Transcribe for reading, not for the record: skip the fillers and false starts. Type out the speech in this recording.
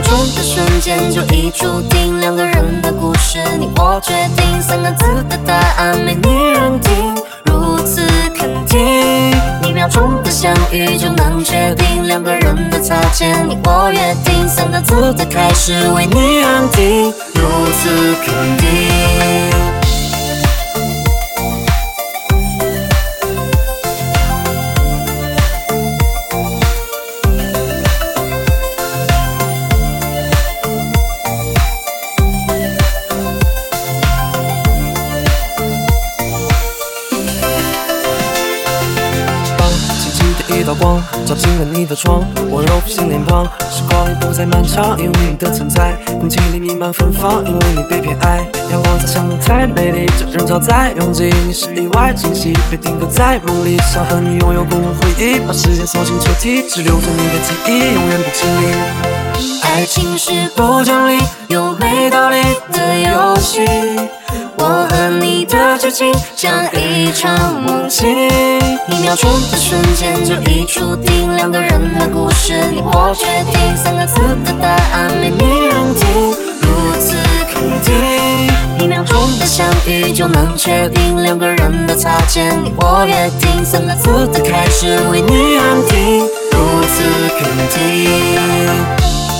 钟的瞬间就已注定两个人的故事，你我决定三个字的答案没你人听，如此肯定。一秒钟的相遇就能决定两个人的擦肩，你我约定三个字的开始为你安定，如此肯定。 一道光照进了你的窗，我揉心脸庞，时光已不再漫长，因为你的存在，空气里弥漫芬芳，因为你被偏爱。阳光洒向你太美丽，这人潮在拥挤，你是意外惊喜，被定格在梦里，想和你拥有共同回忆，把时间锁进抽屉，只留着你的记忆，永远不清理。 爱情是不讲理又没道理的游戏，我和你的剧情像一场梦境，一秒钟的瞬间就已注定两个人的故事，你我决定三个字的答案没你人听，如此肯定。一秒钟的相遇就能确定两个人的擦肩，你我约定三个字的开始为你安定，如此肯定。